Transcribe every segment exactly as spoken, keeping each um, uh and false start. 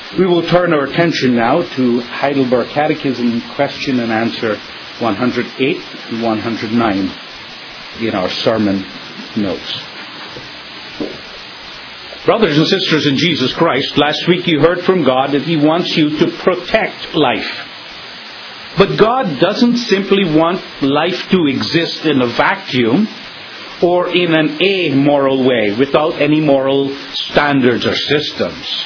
We will turn our attention now to Heidelberg Catechism question and answer one hundred eight and one hundred nine in our sermon notes. Brothers and sisters in Jesus Christ, last week you heard from God that He wants you to protect life. But God doesn't simply want life to exist in a vacuum or in an amoral way without any moral standards or systems.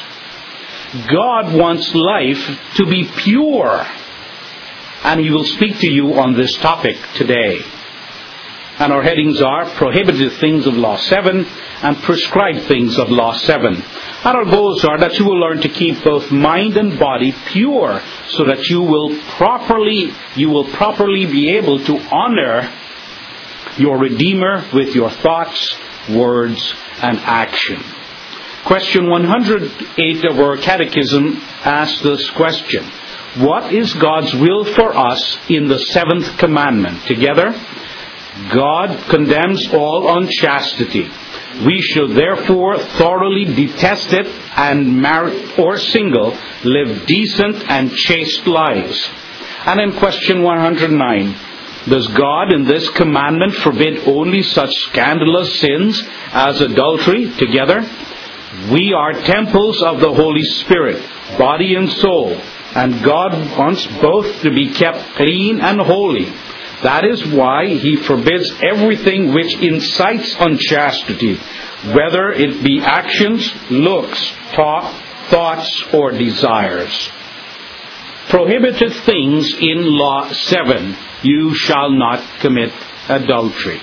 God wants life to be pure. And He will speak to you on this topic today. And our headings are Prohibited Things of Law seven and Prescribed Things of Law seven. And our goals are that you will learn to keep both mind and body pure so that you will properly, you will properly be able to honor your Redeemer with your thoughts, words, and action. Question one hundred eight of our Catechism asks this question. What is God's will for us in the seventh commandment? Together, God condemns all unchastity. We should therefore thoroughly detest it and, married or single, live decent and chaste lives. And in question one hundred nine, does God in this commandment forbid only such scandalous sins as adultery? Together, we are temples of the Holy Spirit, body and soul, and God wants both to be kept clean and holy. That is why He forbids everything which incites unchastity, whether it be actions, looks, talk, thoughts, or desires. Prohibited things in Law seven. You shall not commit adultery.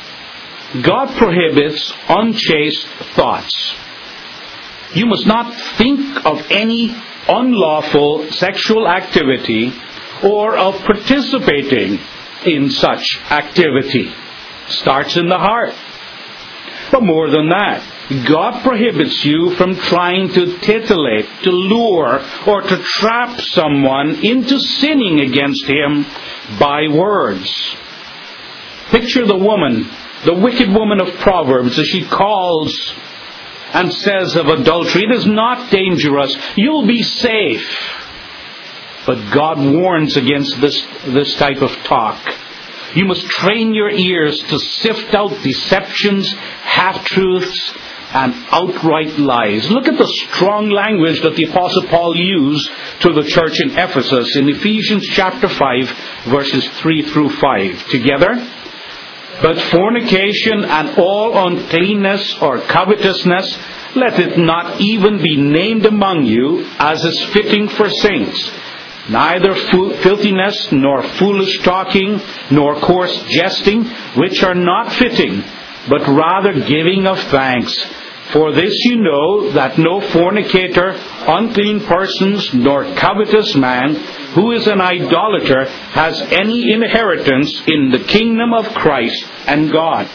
God prohibits unchaste thoughts. You must not think of any unlawful sexual activity or of participating in such activity. Starts in the heart. But more than that, God prohibits you from trying to titillate, to lure, or to trap someone into sinning against Him by words. Picture the woman, the wicked woman of Proverbs, as she calls and says of adultery, it is not dangerous, you'll be safe. But God warns against this, this type of talk. You must train your ears to sift out deceptions, half-truths, and outright lies. Look at the strong language that the Apostle Paul used to the church in Ephesus in Ephesians chapter five, verses three through five. Together, but fornication and all uncleanness or covetousness, let it not even be named among you, as is fitting for saints. Neither filthiness, nor foolish talking, nor coarse jesting, which are not fitting, but rather giving of thanks. For this you know, that no fornicator, unclean persons, nor covetous man, who is an idolater, has any inheritance in the kingdom of Christ and God.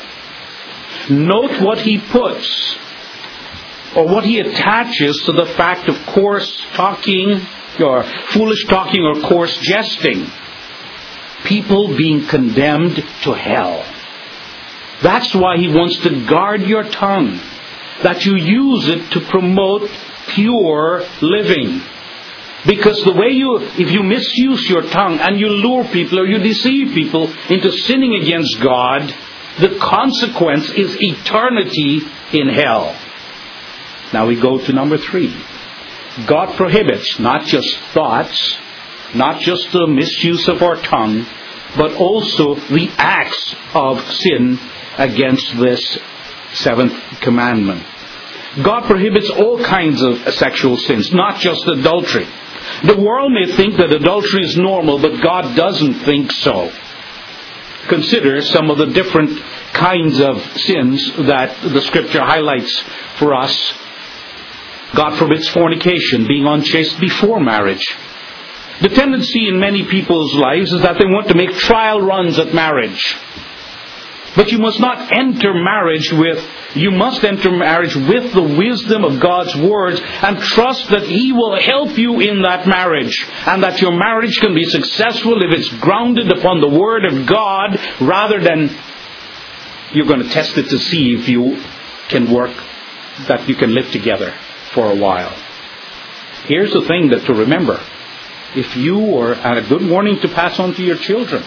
Note what he puts, or what he attaches to the fact of coarse talking, or foolish talking, or coarse jesting. People being condemned to hell. That's why he wants to guard your tongue, that you use it to promote pure living. Because the way you, if you misuse your tongue and you lure people or you deceive people into sinning against God, the consequence is eternity in hell. Now we go to number three. God prohibits not just thoughts, not just the misuse of our tongue, but also the acts of sin against this seventh commandment. God prohibits all kinds of sexual sins, not just adultery. The world may think that adultery is normal, but God doesn't think so. Consider some of the different kinds of sins that the Scripture highlights for us. God forbids fornication, being unchaste before marriage. The tendency in many people's lives is that they want to make trial runs at marriage. But you must not enter marriage with, you must enter marriage with the wisdom of God's words and trust that He will help you in that marriage, and that your marriage can be successful if it's grounded upon the Word of God, rather than you're going to test it to see if you can work, that you can live together for a while. Here's the thing that to remember. If you were, and a good warning to pass on to your children,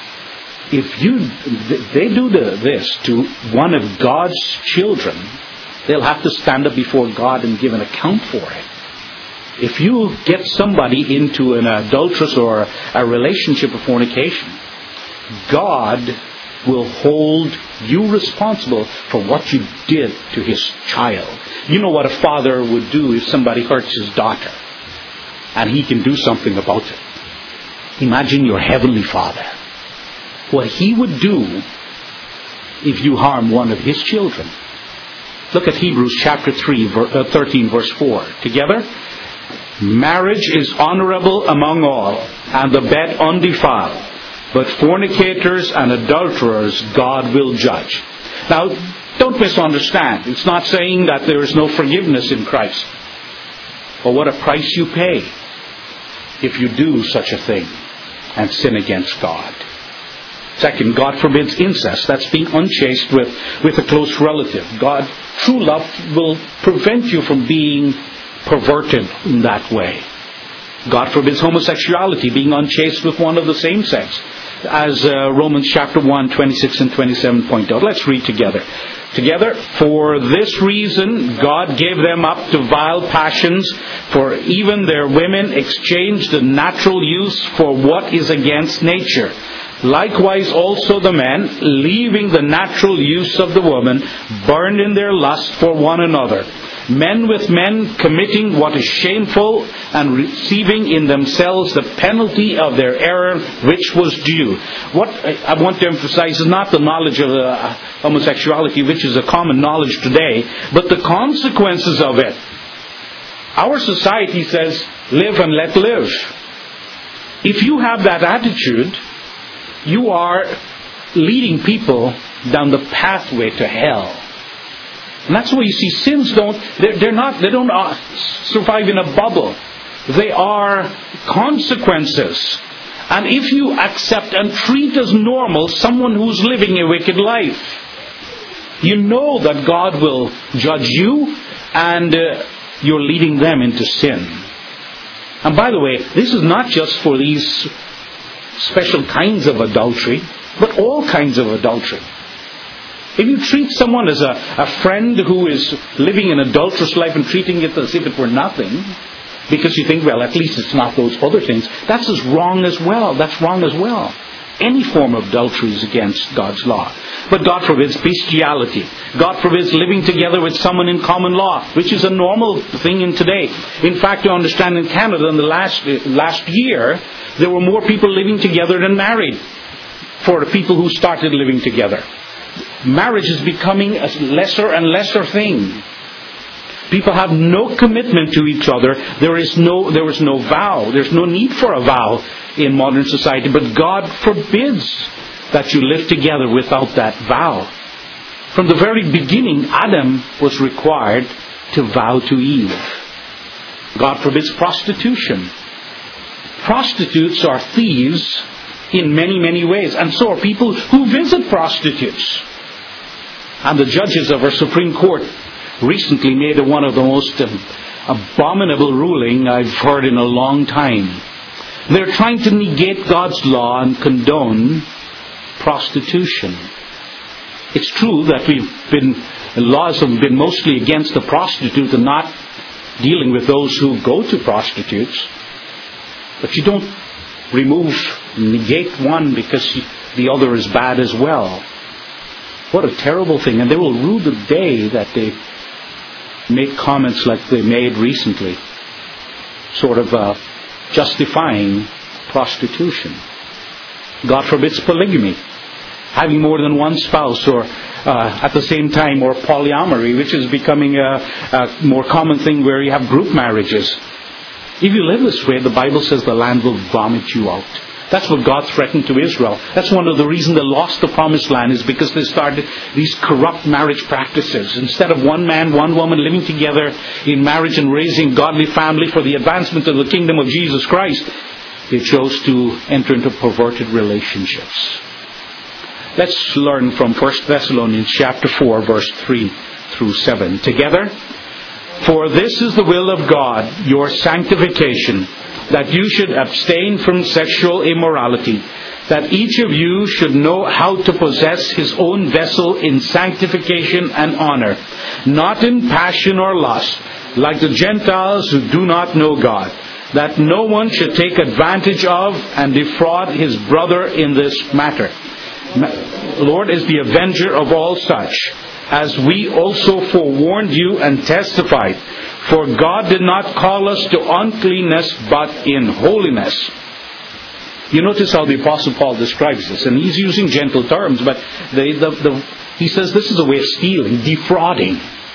if you they do the, this to one of God's children, they'll have to stand up before God and give an account for it. If you get somebody into an adulterous or a relationship of fornication, God will hold you responsible for what you did to his child. You know what a father would do if somebody hurts his daughter, and he can do something about it. Imagine your heavenly Father. What he would do if you harm one of his children. Look at Hebrews chapter three, thirteen, verse four. Together. Marriage is honorable among all, and the bed undefiled. But fornicators and adulterers God will judge. Now, don't misunderstand. It's not saying that there is no forgiveness in Christ. But what a price you pay if you do such a thing and sin against God. Second, God forbids incest. That's being unchaste with, with a close relative. God, true love will prevent you from being perverted in that way. God forbids homosexuality, being unchaste with one of the same sex, as uh, Romans chapter one, twenty-six and twenty-seven point out. Let's read together. Together, for this reason God gave them up to vile passions, for even their women exchanged the natural use for what is against nature. Likewise also the men, leaving the natural use of the woman, burned in their lust for one another. Men with men committing what is shameful and receiving in themselves the penalty of their error which was due. What I want to emphasize is not the knowledge of uh, homosexuality, which is a common knowledge today, but the consequences of it. Our society says, live and let live. If you have that attitude, you are leading people down the pathway to hell. And that's why you see sins don't, they're, they're not, they don't uh, survive in a bubble. They are consequences. And if you accept and treat as normal someone who's living a wicked life, you know that God will judge you, and uh, you're leading them into sin. And by the way, this is not just for these special kinds of adultery, but all kinds of adultery. If you treat someone as a, a friend who is living an adulterous life and treating it as if it were nothing, because you think, well, at least it's not those other things, that's as wrong as well. That's wrong as well. Any form of adultery is against God's law. But God forbids bestiality. God forbids living together with someone in common law, which is a normal thing in today. In fact, you understand, in Canada in the last last year, there were more people living together than married for the people who started living together. Marriage is becoming a lesser and lesser thing. People have no commitment to each other. There is no, there is no vow. There's no need for a vow in modern society. But God forbids that you live together without that vow. From the very beginning, Adam was required to vow to Eve. God forbids prostitution. Prostitutes are thieves in many, many ways. And so are people who visit prostitutes. And the judges of our Supreme Court recently made one of the most abominable ruling I've heard in a long time. They're trying to negate God's law and condone prostitution. It's true that we've been, laws have been mostly against the prostitute and not dealing with those who go to prostitutes. But you don't remove, negate one because the other is bad as well. What a terrible thing. And they will rue the day that they make comments like they made recently, sort of uh, justifying prostitution. God forbids polygamy, having more than one spouse, or uh, at the same time, or polyamory, which is becoming a, a more common thing where you have group marriages. If you live this way, the Bible says the land will vomit you out. That's what God threatened to Israel. That's one of the reasons they lost the promised land, is because they started these corrupt marriage practices. Instead of one man, one woman living together in marriage and raising godly family for the advancement of the kingdom of Jesus Christ, they chose to enter into perverted relationships. Let's learn from First Thessalonians chapter four, verse three through seven. Together, For this is the will of God, your sanctification, that you should abstain from sexual immorality, that each of you should know how to possess his own vessel in sanctification and honor, not in passion or lust, like the Gentiles who do not know God, that no one should take advantage of and defraud his brother in this matter. The Lord is the avenger of all such, as we also forewarned you and testified. For God did not call us to uncleanness, but in holiness. You notice how the Apostle Paul describes this, and he's using gentle terms, but the, the, the, he says this is a way of stealing, defrauding.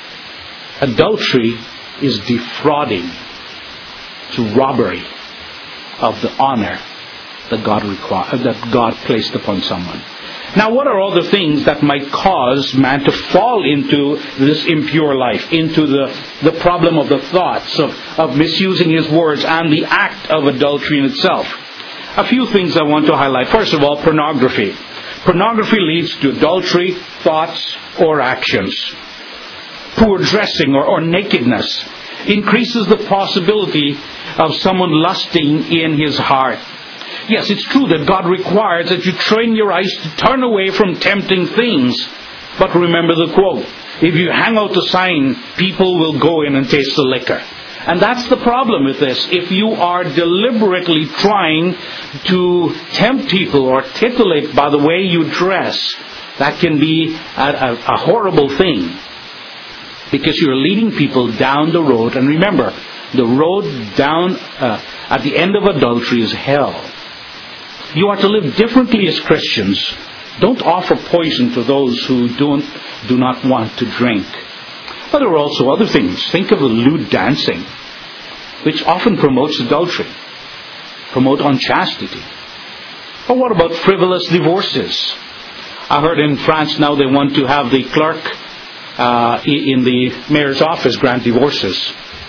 Adultery is defrauding. It's robbery of the honor that God require, that God placed upon someone. Now, what are all the things that might cause man to fall into this impure life, into the, the problem of the thoughts, of, of misusing his words, and the act of adultery in itself? A few things I want to highlight. First of all, pornography. Pornography leads to adultery, thoughts, or actions. Poor dressing or, or nakedness increases the possibility of someone lusting in his heart. Yes, it's true that God requires that you train your eyes to turn away from tempting things. But remember the quote, if you hang out the sign, people will go in and taste the liquor. And that's the problem with this. If you are deliberately trying to tempt people or titillate by the way you dress, that can be a, a, a horrible thing. Because you're leading people down the road. And remember, the road down uh, at the end of adultery is hell. You are to live differently as Christians. Don't offer poison to those who don't do not want to drink. But there are also other things. Think of the lewd dancing, which often promotes adultery, promote unchastity. Or what about frivolous divorces? I heard in France now they want to have the clerk uh, in the mayor's office grant divorces.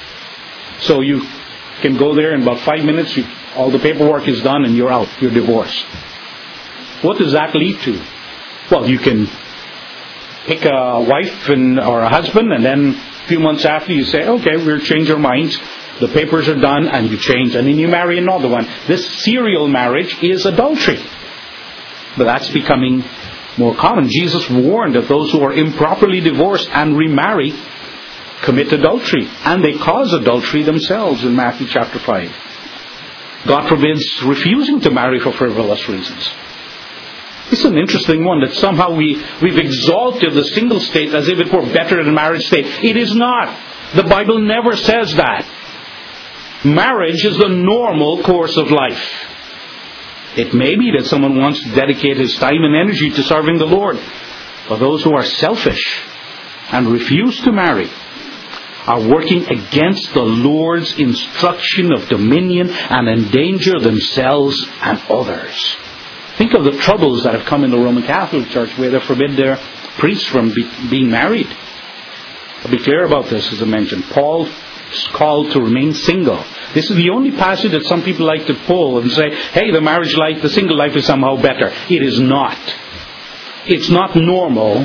So you can go there in about five minutes, you, all the paperwork is done and you're out, you're divorced. What does that lead to? Well, you can pick a wife and or a husband, and then a few months after you say, okay, we'll change our minds. The papers are done, and you change, and then you marry another one. This serial marriage is adultery. But that's becoming more common. Jesus warned that those who are improperly divorced and remarry commit adultery, and they cause adultery themselves in Matthew chapter five. God forbids refusing to marry for frivolous reasons. It's an interesting one that somehow we, we've exalted the single state as if it were better than the marriage state. It is not. The Bible never says that. Marriage is the normal course of life. It may be that someone wants to dedicate his time and energy to serving the Lord. But those who are selfish and refuse to marry are working against the Lord's instruction of dominion and endanger themselves and others. Think of the troubles that have come in the Roman Catholic Church where they forbid their priests from be, being married. I'll be clear about this, as I mentioned. Paul is called to remain single. This is the only passage that some people like to pull and say, hey, the marriage life, the single life is somehow better. It is not. It's not normal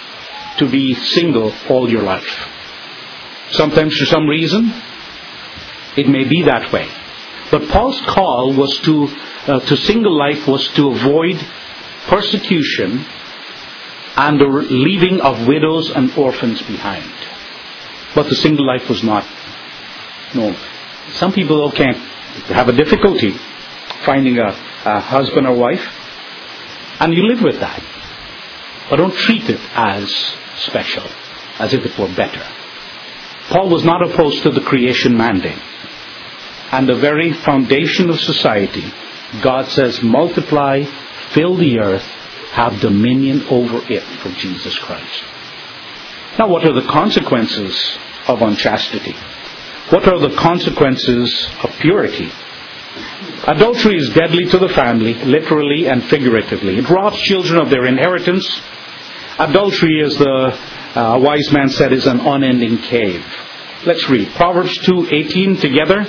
to be single all your life. Sometimes for some reason, it may be that way. But Paul's call was to uh, to single life was to avoid persecution and the leaving of widows and orphans behind. But the single life was not normal. Some people can't have a difficulty finding a, a husband or wife, and you live with that. But don't treat it as special, as if it were better. Paul was not opposed to the creation mandate. And the very foundation of society, God says, multiply, fill the earth, have dominion over it for Jesus Christ. Now, what are the consequences of unchastity? What are the consequences of purity? Adultery is deadly to the family, literally and figuratively. It robs children of their inheritance. Adultery, as the uh, wise man said, is an unending cave. Let's read Proverbs two eighteen together.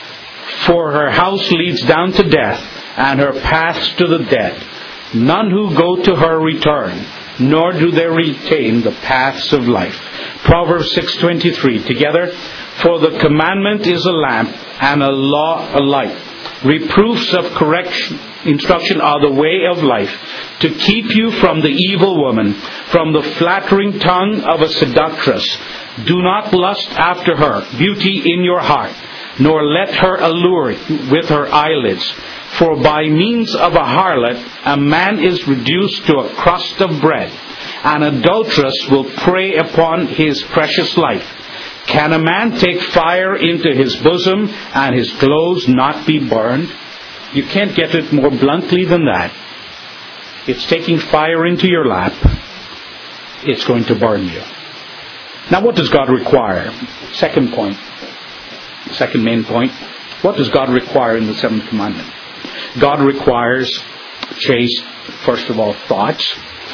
For her house leads down to death, and her paths to the dead. None who go to her return, nor do they retain the paths of life. Proverbs six twenty-three. Together, for the commandment is a lamp and a law a light. Reproofs of correction, instruction are the way of life, to keep you from the evil woman, from the flattering tongue of a seductress. Do not lust after her, beauty in your heart, nor let her allure with her eyelids. For by means of a harlot, a man is reduced to a crust of bread. An adulteress will prey upon his precious life. Can a man take fire into his bosom and his clothes not be burned? You can't get it more bluntly than that. It's taking fire into your lap. It's going to burn you. Now, what does God require? Second point. Second main point. What does God require in the seventh commandment? God requires chaste, first of all, thoughts.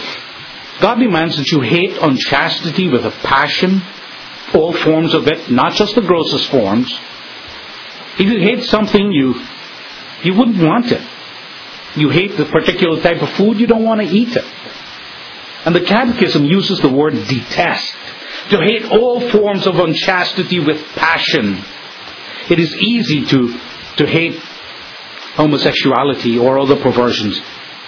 God demands that you hate unchastity with a passion, all forms of it, not just the grossest forms. If you hate something, you you wouldn't want it. You hate the particular type of food, you don't want to eat it. And the Catechism uses the word detest. To hate all forms of unchastity with passion. It is easy to, to hate homosexuality or other perversions.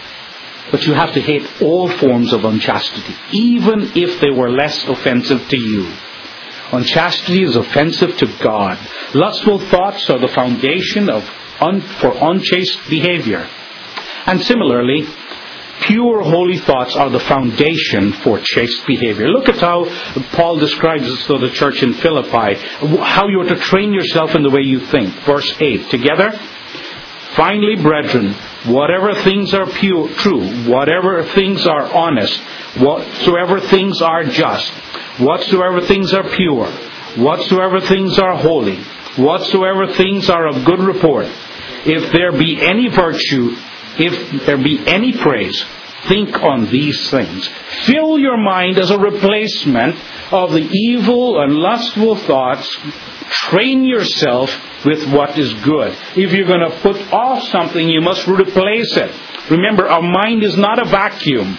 But you have to hate all forms of unchastity, even if they were less offensive to you. Unchastity is offensive to God. Lustful thoughts are the foundation of un, for unchaste behavior. And similarly, pure holy thoughts are the foundation for chaste behavior. Look at how Paul describes this to the church in Philippi, how you are to train yourself in the way you think. Verse eight, together. Finally, brethren, whatever things are pure, true, whatever things are honest, whatsoever things are just, whatsoever things are pure, whatsoever things are holy, whatsoever things are of good report, if there be any virtue, if there be any praise, think on these things. Fill your mind as a replacement of the evil and lustful thoughts. Train yourself with what is good. If you're going to put off something, you must replace it. Remember, our mind is not a vacuum.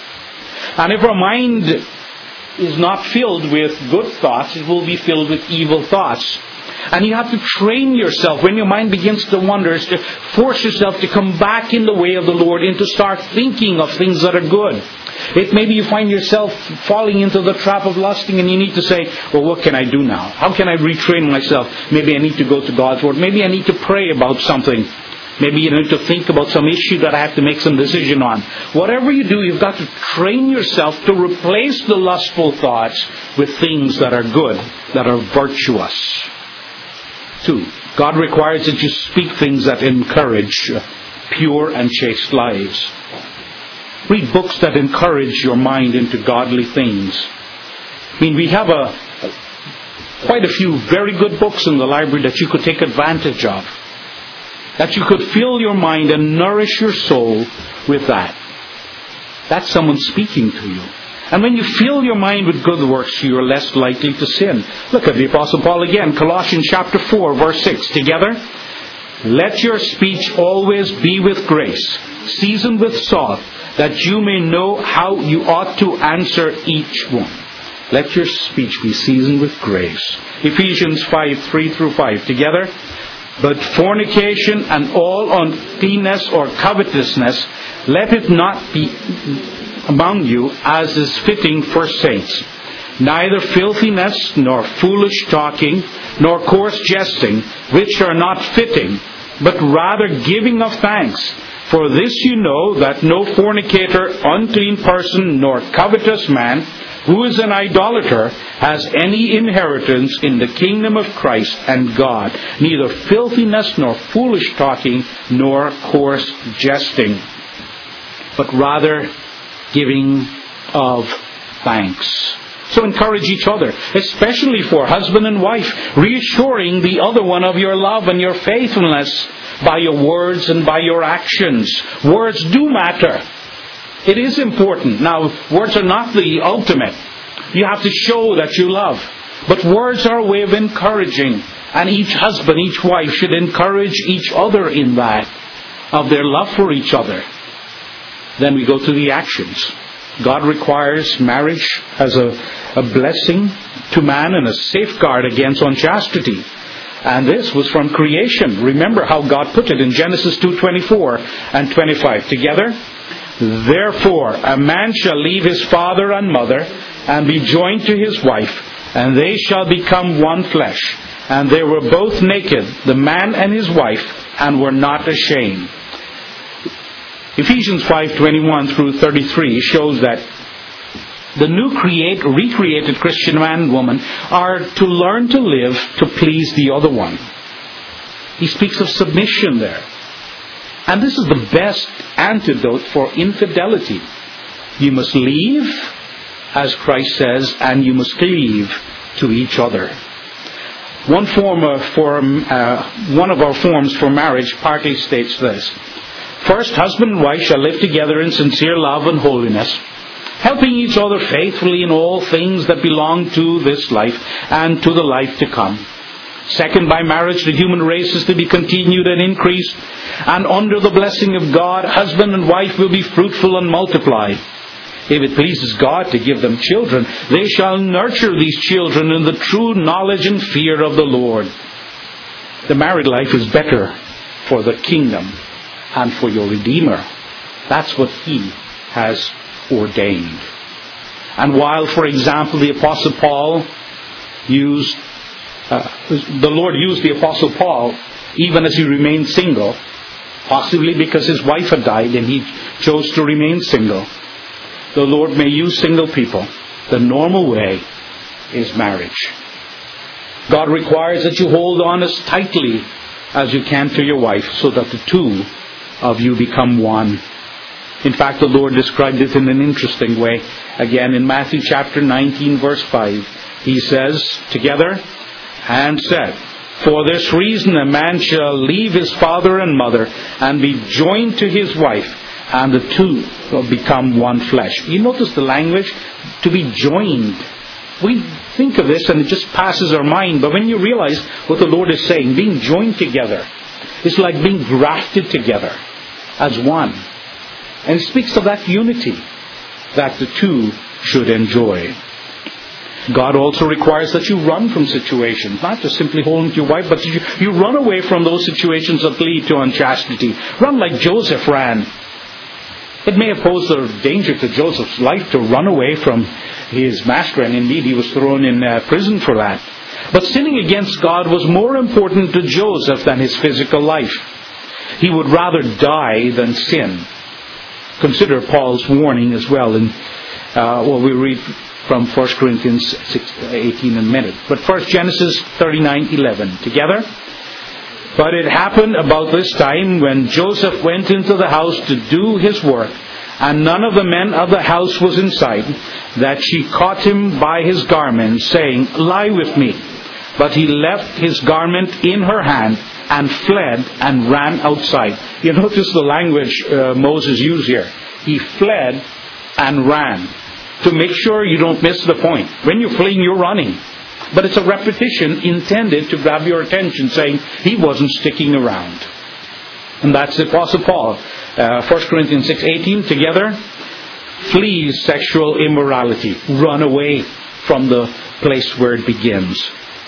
And if our mind is not filled with good thoughts, it will be filled with evil thoughts. And you have to train yourself when your mind begins to wander, is to force yourself to come back in the way of the Lord and to start thinking of things that are good. It maybe you find yourself falling into the trap of lusting and you need to say, well, what can I do now? How can I retrain myself? Maybe I need to go to God's Word. Maybe I need to pray about something. Maybe you need to think about some issue that I have to make some decision on. Whatever you do, you've got to train yourself to replace the lustful thoughts with things that are good, that are virtuous. Two, God requires that you speak things that encourage pure and chaste lives. Read books that encourage your mind into godly things. I mean, we have a, a quite a few very good books in the library that you could take advantage of. That you could fill your mind and nourish your soul with that. That's someone speaking to you. And when you fill your mind with good works, you are less likely to sin. Look at the Apostle Paul again, Colossians chapter four, verse six. Together, let your speech always be with grace, seasoned with salt, that you may know how you ought to answer each one. Let your speech be seasoned with grace. Ephesians five, three through five. Together, but fornication and all uncleanness or covetousness, let it not be among you as is fitting for saints. Neither filthiness, nor foolish talking, nor coarse jesting, which are not fitting, but rather giving of thanks. For this you know, that no fornicator, unclean person, nor covetous man, who is an idolater, has any inheritance in the kingdom of Christ and God. Neither filthiness, nor foolish talking, nor coarse jesting, but rather giving of thanks. So encourage each other, especially for husband and wife, reassuring the other one of your love and your faithfulness by your words and by your actions. Words do matter. It is important. Now, words are not the ultimate. You have to show that you love. But words are a way of encouraging. And each husband, each wife should encourage each other in that, of their love for each other. Then we go to the actions. God requires marriage as a, a blessing to man and a safeguard against unchastity. And this was from creation. Remember how God put it in Genesis two twenty-four and twenty-five. Together, therefore a man shall leave his father and mother and be joined to his wife, and they shall become one flesh. And they were both naked, the man and his wife, and were not ashamed. Ephesians five twenty-one through thirty-three shows that the new create, recreated Christian man and woman are to learn to live to please the other one. He speaks of submission there. And this is the best antidote for infidelity. You must leave, as Christ says, and you must cleave to each other. One form of form, uh, one of our forms for marriage partly states this. First, husband and wife shall live together in sincere love and holiness, helping each other faithfully in all things that belong to this life and to the life to come. Second, by marriage, the human race is to be continued and increased, and under the blessing of God, husband and wife will be fruitful and multiply. If it pleases God to give them children, they shall nurture these children in the true knowledge and fear of the Lord. The married life is better for the kingdom and for your Redeemer. That's what He has ordained. And while, for example, the Apostle Paul used, uh, the Lord used the Apostle Paul even as he remained single, possibly because his wife had died and he chose to remain single, the Lord may use single people. The normal way is marriage. God requires that you hold on as tightly as you can to your wife so that the two of you become one. In fact, the Lord described it in an interesting way. Again, in Matthew chapter nineteen, verse five, He says, together, and said, for this reason a man shall leave his father and mother and be joined to his wife, and the two will become one flesh. You notice the language? To be joined. We think of this and it just passes our mind, but when you realize what the Lord is saying, being joined together, it's like being grafted together as one. And it speaks of that unity that the two should enjoy. God also requires that you run from situations, not just simply hold on to your wife, but you, you run away from those situations that lead to unchastity. Run like Joseph ran. It may have posed a danger to Joseph's life to run away from his master, and indeed he was thrown in uh, prison for that. But sinning against God was more important to Joseph than his physical life. He would rather die than sin. Consider Paul's warning as well. In, uh, well, we read from First Corinthians six, eighteen in a minute. But first, Genesis thirty-nine eleven. Together? But it happened about this time when Joseph went into the house to do his work, and none of the men of the house was in sight, that she caught him by his garment, saying, lie with me. But he left his garment in her hand and fled and ran outside. You notice the language uh, Moses used here. He fled and ran. To make sure you don't miss the point. When you're fleeing, you're running. But it's a repetition intended to grab your attention, saying he wasn't sticking around. And that's the Apostle Paul. Uh, First Corinthians six eighteen, together. Flee sexual immorality. Run away from the place where it begins.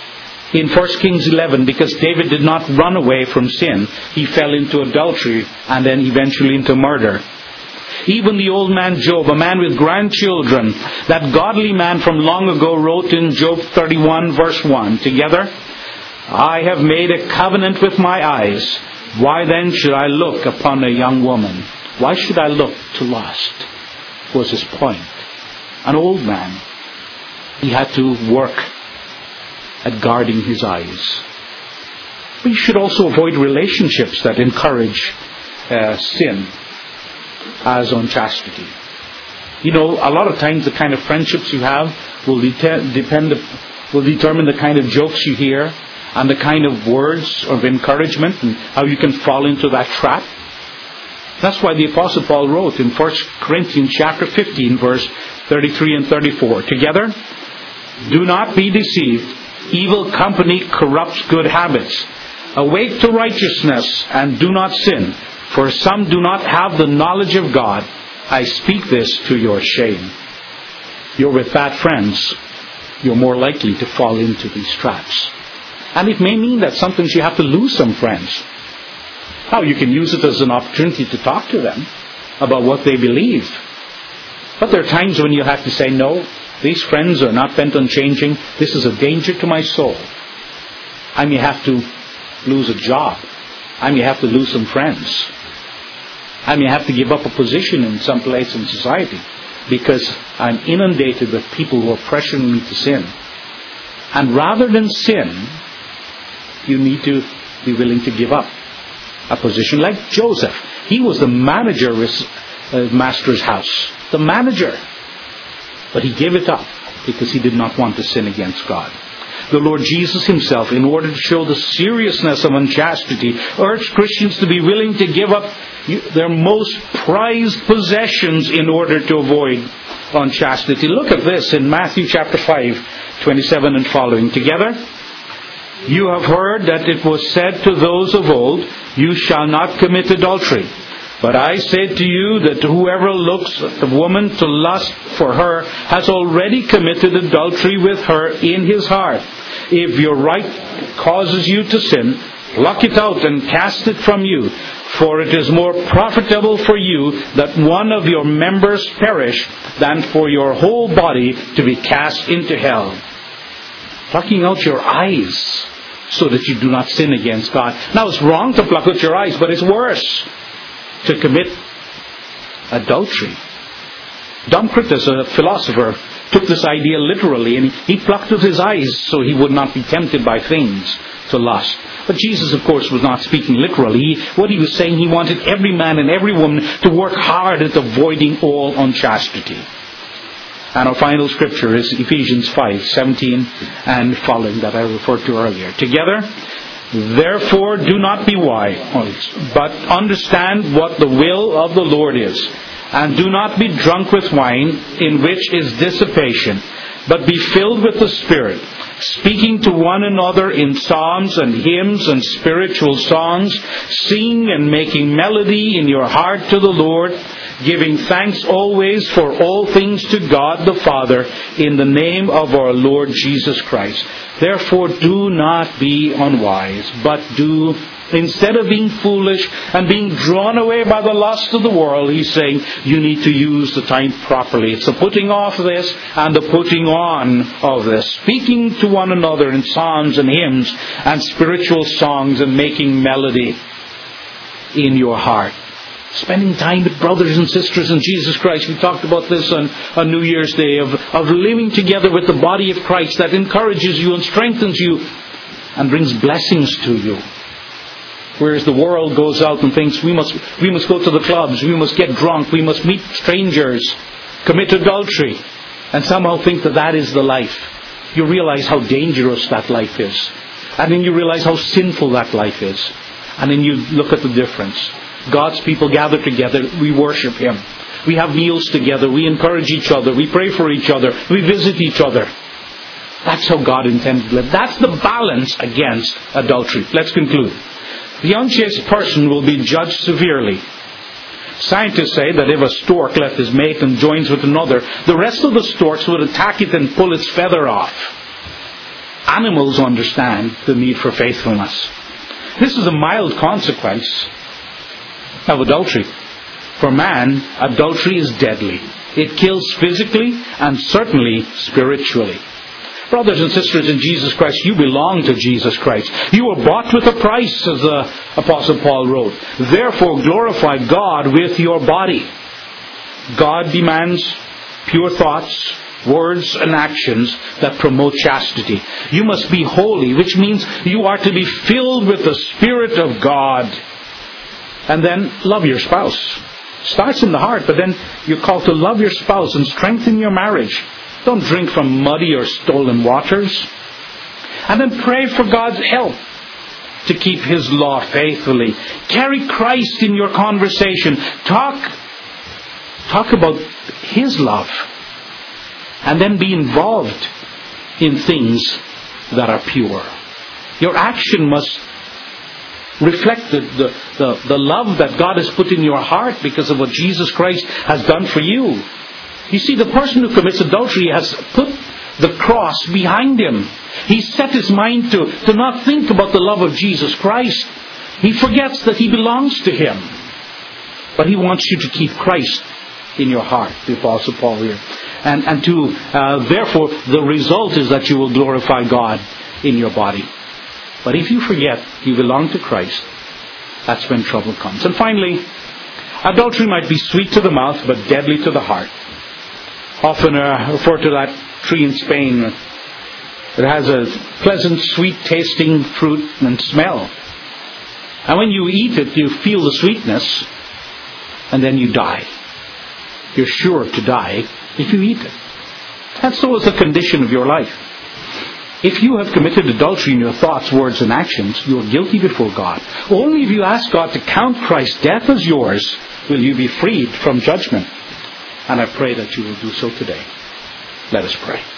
In First Kings eleven, because David did not run away from sin, he fell into adultery and then eventually into murder. Even the old man Job, a man with grandchildren, that godly man from long ago, wrote in Job thirty-one verse one, together, I have made a covenant with my eyes. Why then should I look upon a young woman? Why should I look to lust? Was his point. An old man. He had to work at guarding his eyes. We should also avoid relationships that encourage uh, sin as unchastity. You know, a lot of times the kind of friendships you have will det- depend, will determine the kind of jokes you hear and the kind of words of encouragement and how you can fall into that trap. That's why the Apostle Paul wrote in First Corinthians chapter fifteen, verse thirty-three and thirty-four, together, do not be deceived. Evil company corrupts good habits. Awake to righteousness and do not sin, for some do not have the knowledge of God. I speak this to your shame. You're with bad friends. you're more likely to fall into these traps. And it may mean that sometimes you have to lose some friends. Now, you can use it as an opportunity to talk to them about what they believe. But there are times when you have to say, no, these friends are not bent on changing. This is a danger to my soul. I may have to lose a job. I may have to lose some friends. I may have to give up a position in some place in society because I'm inundated with people who are pressuring me to sin. And rather than sin, you need to be willing to give up a position like Joseph. He was the manager of his uh, master's house. The manager. But he gave it up because he did not want to sin against God. The Lord Jesus himself, in order to show the seriousness of unchastity, urged Christians to be willing to give up their most prized possessions in order to avoid unchastity. Look at this in Matthew chapter five, twenty-seven and following. Together, you have heard that it was said to those of old, you shall not commit adultery. But I say to you that whoever looks at the woman to lust for her has already committed adultery with her in his heart. If your right causes you to sin, pluck it out and cast it from you. For it is more profitable for you that one of your members perish than for your whole body to be cast into hell. Plucking out your eyes so that you do not sin against God. Now, it's wrong to pluck out your eyes, but it's worse to commit adultery. Democritus, a philosopher, took this idea literally, and he plucked out his eyes so he would not be tempted by things to lust. But Jesus, of course, was not speaking literally. He, what he was saying, he wanted every man and every woman to work hard at avoiding all unchastity. And our final scripture is Ephesians five, seventeen and following that I referred to earlier. Together, therefore, do not be wise, but understand what the will of the Lord is. And do not be drunk with wine, in which is dissipation, but be filled with the Spirit, speaking to one another in psalms and hymns and spiritual songs, singing and making melody in your heart to the Lord, giving thanks always for all things to God the Father, in the name of our Lord Jesus Christ. Therefore, do not be unwise, but do, instead of being foolish and being drawn away by the lust of the world, he's saying you need to use the time properly. It's the putting off this and the putting on of this. Speaking to one another in psalms and hymns and spiritual songs and making melody in your heart. Spending time with brothers and sisters in Jesus Christ. We talked about this on, on New Year's Day, of, of living together with the body of Christ that encourages you and strengthens you and brings blessings to you. Whereas the world goes out and thinks we must we must go to the clubs, we must get drunk, we must meet strangers, commit adultery, and somehow think that that is the life. You realize how dangerous that life is. And then you realize how sinful that life is. And then you look at the difference. God's people gather together, we worship Him. We have meals together, we encourage each other, we pray for each other, we visit each other. That's how God intended to live. That's the balance against adultery. Let's conclude. The unchaste person will be judged severely. Scientists say that if a stork left his mate and joins with another, the rest of the storks would attack it and pull its feather off. Animals understand the need for faithfulness. This is a mild consequence of adultery. For man, adultery is deadly. It kills physically and certainly spiritually. Brothers and sisters in Jesus Christ, you belong to Jesus Christ. You were bought with a price, as the Apostle Paul wrote. Therefore, glorify God with your body. God demands pure thoughts, words, and actions that promote chastity. You must be holy, which means you are to be filled with the Spirit of God. And then love your spouse. Starts in the heart, but then you're called to love your spouse and strengthen your marriage. Don't drink from muddy or stolen waters. And then pray for God's help to keep His law faithfully. Carry Christ in your conversation. Talk, talk about His love. And then be involved in things that are pure. Your action must reflect the, the, the, the love that God has put in your heart because of what Jesus Christ has done for you. You see, the person who commits adultery has put the cross behind him. He set his mind to, to not think about the love of Jesus Christ. He forgets that he belongs to him. But he wants you to keep Christ in your heart, the Apostle Paul here. And, and to, uh, therefore, the result is that you will glorify God in your body. But if you forget you belong to Christ, that's when trouble comes. And finally, adultery might be sweet to the mouth, but deadly to the heart. Often uh, refer to that tree in Spain. It has a pleasant, sweet-tasting fruit and smell. And when you eat it, you feel the sweetness, and then you die. You're sure to die if you eat it. And so is the condition of your life. If you have committed adultery in your thoughts, words, and actions, you are guilty before God. Only if you ask God to count Christ's death as yours will you be freed from judgment. And I pray that you will do so today. Let us pray.